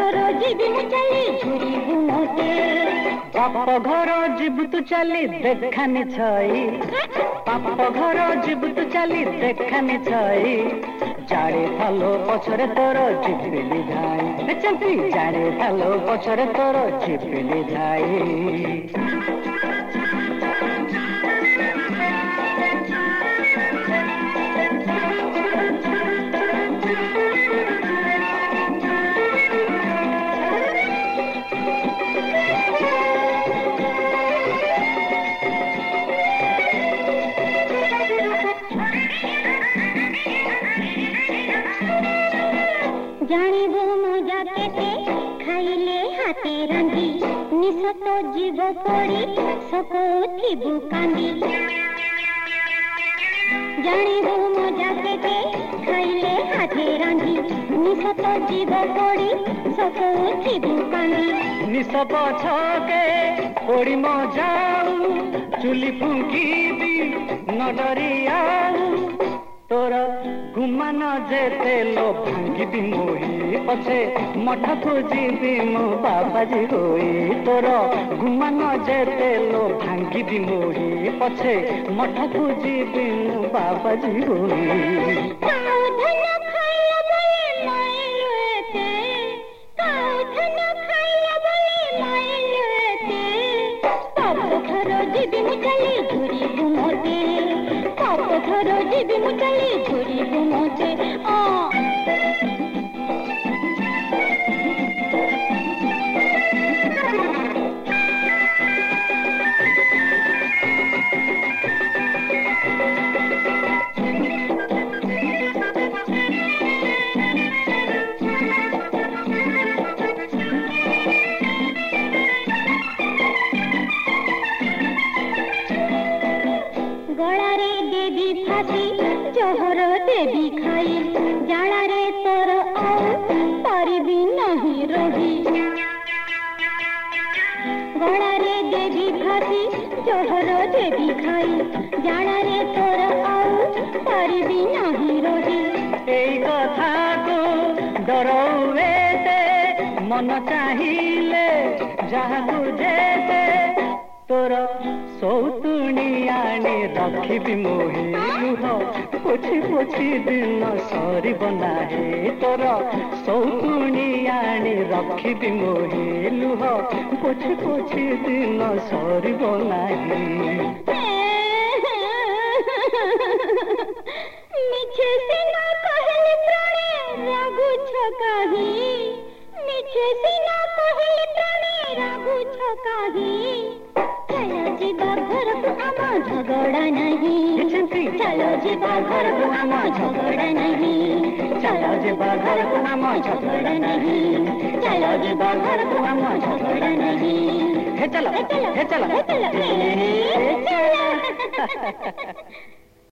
घर जीवी मु चली झुरी मोटे बाप घर जीव तू चली देखानी छई बाप घर जीव तू चली देखानी छई जाड़े थालो पछरे तोर जिपिली जाई चंपी जाड़े थालो पछरे तोर जिपिली जाई जानिबो मजा केते खाइले हाते रांधी निश तो जीव पड़ी सको थिबु कांदी जानिबो मजा केते खाइले हाते रांधी निश तो जीव पड़ी सको थिबु कांदी निश पछके पड़ी मजाऊ चुली फुंकी दी न डरियाऊ तोर गुमान जेते लो भांगी मोही पछे मठ खोजी मो बाबाजी होई तोर गुमान जेते लो भांगी मोही पछे मठ खोजी मो बाबाजी होई जीवी मुचली झुरी घुमोटे पाप घर जीवी मुचली झुरी घुमोटे गलारे देवी फासी जहर देवी खाई जाड़े तोर पारिबी नहीं रही गलारे देवी फासी जहर देवी खाई जाड़े तोर पारिबी नहीं रही एई कथा को डरौवे मन चाहिए जहाँ जेते तोर सौतुणी आनी रखी मोही लुह पोछी पोछी दिन सरी बनाहे तोर सौतुणी आनी रखी मोही लुह पोछी पोछी दिन सरी बनाहे मिछे सिना कहले प्राणे रागु छकाही मिछे सिना कहले प्राणे रागु छकाही चलो जीवा घर को आमा झगड़ा नहीं चलो जीवा घर को आमा झगड़ा नहीं चलो जीवा घर को आमा झगड़ा नहीं चलो जीवा घर को आमा झगड़ा नहीं हे चलो हे चलो हे चलो हे चलो